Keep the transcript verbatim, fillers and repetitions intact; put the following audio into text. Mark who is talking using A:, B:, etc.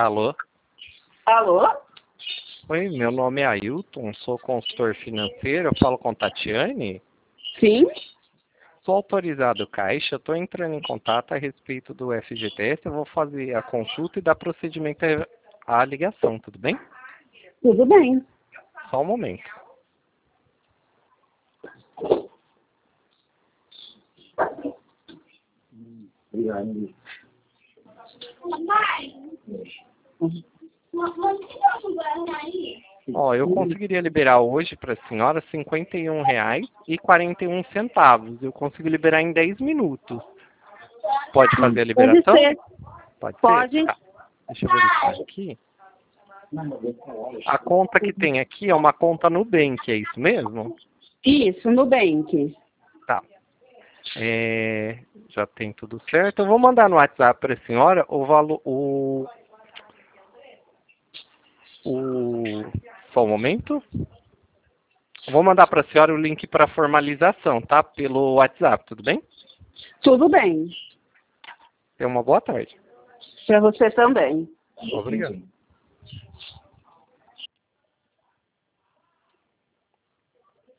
A: Alô?
B: Alô?
A: Oi, meu nome é Ailton, sou consultor financeiro, eu falo com Tatiane.
B: Sim?
A: Sou autorizado Caixa, estou entrando em contato a respeito do F G T S, eu vou fazer a consulta e dar procedimento à ligação, tudo bem?
B: Tudo bem.
A: Só um momento.
C: Obrigado.
A: Ó, eu conseguiria liberar hoje para a senhora cinquenta e um reais e quarenta e um centavos. Eu consigo liberar em dez minutos. Pode fazer a liberação?
B: Pode ser.
A: Pode ser?
B: Pode.
A: Tá. Deixa eu verificar aqui. A conta que tem aqui é uma conta Nubank, é isso mesmo?
B: Isso, Nubank.
A: Tá. É, já tem tudo certo. Eu vou mandar no WhatsApp para a senhora o valor. O, o, só um momento. Vou mandar para a senhora o link para formalização, tá? Pelo WhatsApp, tudo bem?
B: Tudo bem.
A: Tenha uma boa tarde.
B: Para você também.
A: Obrigado.